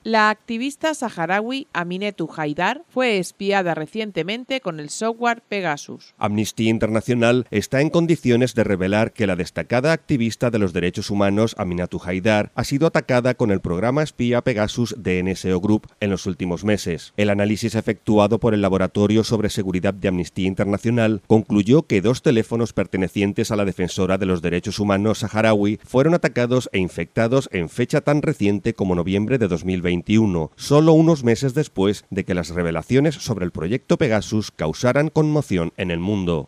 La activista saharaui Aminetou Haidar fue espiada recientemente con el software Pegasus. Amnistía Internacional está en condiciones de revelar que la destacada activista de los derechos humanos Aminetou Haidar ha sido atacada con el programa espía Pegasus de NSO Group en los últimos meses. El análisis efectuado por el Laboratorio sobre Seguridad de Amnistía Internacional concluyó que 2 teléfonos pertenecientes a la defensora de los derechos humanos saharaui fueron atacados e infectados en fecha tan reciente como noviembre de 2021, solo unos meses después de que las revelaciones sobre el proyecto Pegasus causaran conmoción en el mundo.